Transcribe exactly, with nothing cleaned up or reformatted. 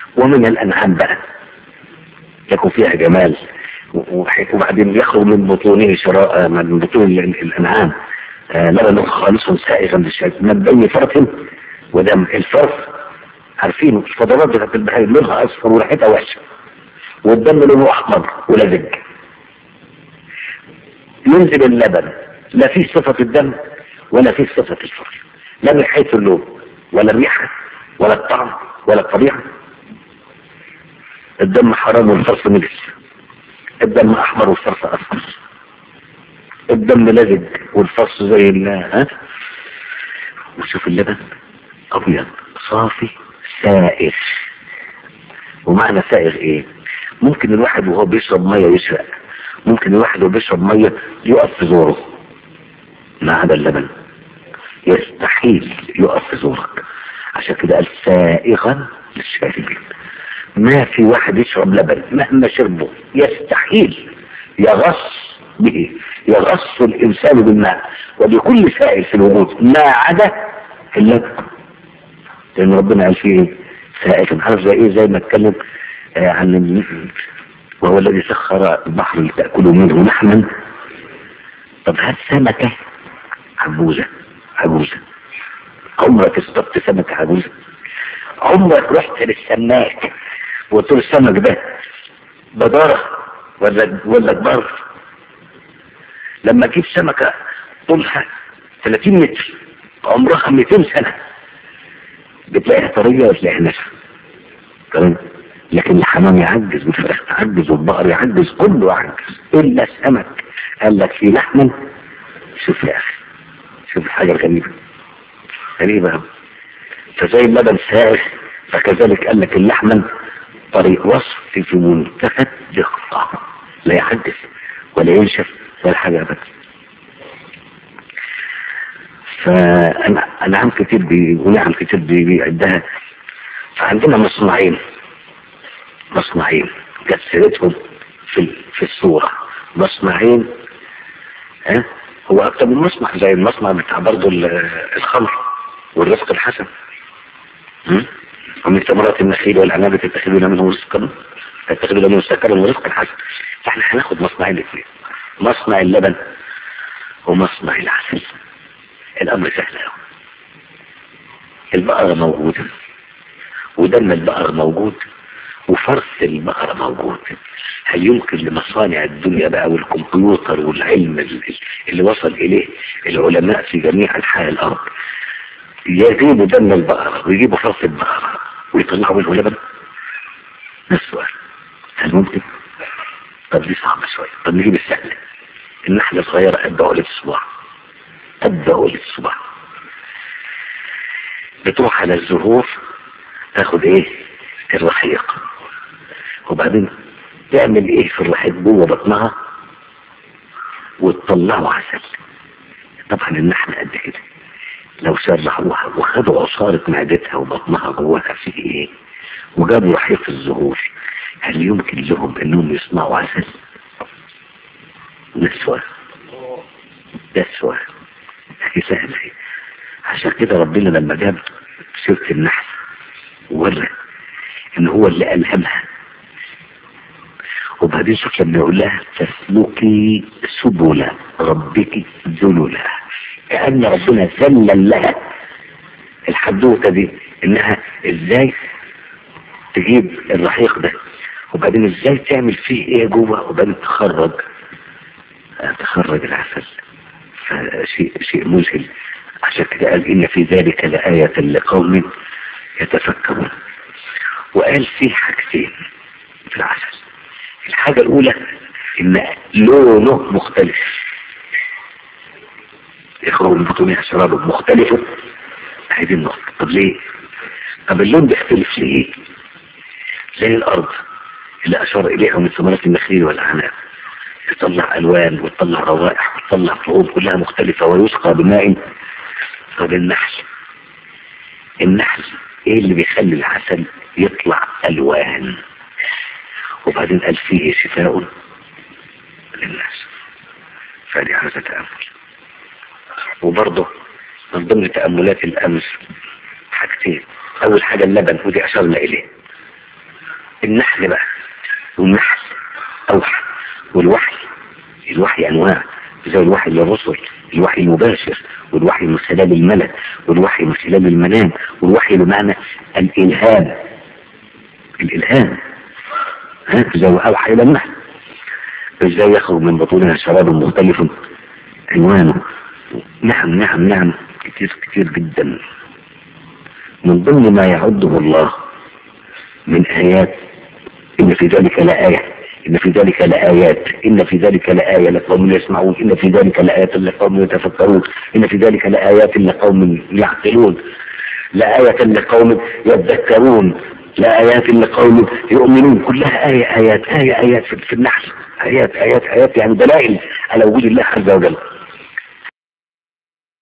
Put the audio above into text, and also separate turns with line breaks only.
ومن الأنعام بقى يكون فيها جمال، وبعدين يخرج من بطونه شراء من بطون الأنعام لبن خالص سائغا للشرب من بين فرث ودم. الفرث عارفين الفضلات بتاعت البهائم لونها اصفر وريحتها وحشه، والدم لونه احمر ولزج. ينزل اللبن لا فيه صفه الدم ولا فيه صفه الفرث، لا من حيث اللون ولا الريحه ولا الطعم ولا الطبيعه. الدم حرام والفرث نجس، الدم احمر والفرث اصفر، الدم لزج والفرث زي ال ها. وشوف اللبن ابيض صافي سائغ. ومعنى سائغ ايه؟ ممكن الواحد وهو بيشرب ميه يشرق، ممكن الواحد وهو بيشرب ميه يقف في زوره، ما هذا اللبن يستحيل يقف في زورك. عشان كده قال سائغا للشاربين. ما في واحد يشرب لبن مهما شربه يستحيل يغص به، يغص الانسان بالماء وبكل سائل في الوجود ما عدا اللبن، لان ربنا قال فيه سائغ. عارف زي ايه؟ زي ما اتكلم آه عن وهو الذي سخر البحر لتأكلوا منه لحما. طب هات سمكة عجوزة عجوزة، عمرك اصطدت سمكة عجوزة؟ عمرك رحت للسماك وقلت له السمك ده بدارة ولا ولا كبار؟ لما تجيب سمكة طولها ثلاثين متر عمرها مئتين سنة بتلاقيها طرية وتلاقيها ناشفة، تمام؟ لكن الحمام يعجز والفراخ تعجز والبقر يعجز، كله يعجز الا السمك. قال لك في لحم. شوف يا اخي، شوف الحاجة الغريبة غريبة. فزي اللبن سائغ فكذلك قال لك اللحم طريق وصف في منتهى الدقة، لا يعجز ولا ينشف ولا حاجة ابدا. فانا انعام كتير بي ونعم كتير بيعدها. فعندنا مصنعين مصنعين كانت سيرتهم في في الصورة، مصنعين ها هو اكتر من مصنع، زي المصنع بتاع برضه الخمر والرزق الحسن، ومن ثمرات النخيل والعنب تتخذون منه رزقا تتخذون منه سكرا ورزقا حسنا. فاحنا هناخد مصنعين الاثنين، مصنع اللبن ومصنع العسل. الامر سهل قوي. البقرة موجودة ودم البقرة موجود وفرث البقرة موجود. هل يمكن لمصانع الدنيا بقى والكمبيوتر والعلم اللي وصل اليه العلماء في جميع انحاء الارض يجيبوا دم البقرة ويجيبوا فرث البقرة ويطلعوا منه لبن؟ ده السؤال. هل ممكن؟ طب دي صعبة شوية. طب نجيب السهل. النحلة صغيرة قد عقلة الصباع، قد عقلة الصباع، بتروح على الزهور تاخد ايه؟ الرحيق، وبعدين تعمل ايه في الرحيق جوه بطنها وتطلعوا عسل. طبعا النحلة قد كده لو شرحوها وخدوا عصارة معدتها وبطنها جواها في ايه وجابوا رحيق الزهور، هل يمكن لهم انهم يصنعوا عسل؟ ده السؤال، ده السؤال. هي سهلة. عشان كده ربنا لما جاب سيرة النحل وورى ان هو اللي ألهمها، وبعدين شوف لما يقول لها تسلكي سبل ربك ذللا، كأن ربنا ذلل لها الحدوته دي انها ازاي تجيب الرحيق ده وبعدين ازاي تعمل فيه ايه جوه وبعدين تخرج تخرج العسل. فشيء شيء مذهل. عشان كده قال ان في ذلك لآية لقوم يتفكرون. وقال فيه حاجتين في العسل. الحاجة الاولى ان لونه مختلف، يخرج من بطونها شراب مختلف. هذه النقطة. طب ليه؟ طب اللون بيختلف ليه؟ زي الارض اللي اشار اليها من ثمرات النخيل والاعناب تطلع الوان وتطلع روائح وتطلع فروض كلها مختلفة ويسقى بماء. طب النحل النحل ايه اللي بيخلي العسل يطلع الوان؟ وبعدين قال فيه شفاء للناس. فدي عايزة تأمل. وبرضه من ضمن تأملات الأمس حاجتين. أول حاجة اللبن ودي أشرنا إليه. النحل بقى، والنحل أوحى، والوحي، الوحي أنواع، زي الوحي للرسل، الوحي المباشر، والوحي من خلال الملك، والوحي من خلال المنام، والوحي بمعنى الإلهام، الإلهام ها زي أوحى إلى النحل ازاي يخرج من بطونها شراب مختلف عنوانه. نعم نعم نعم كتير كتير جدا. من ضمن ما يعده الله من آيات إن في ذلك لآية، إن في ذلك لآيات، إن في ذلك لآية لقوم يسمعون، إن في ذلك لآيات لقوم يتفكرون، إن في ذلك لآيات لقوم يعقلون، لآية لقوم يذكرون، لآيات لقوم يؤمنون. كلها آية آيات آية آيات في النحل، آيات آيات آيات يعني دلائل على وجود الله عز وجل.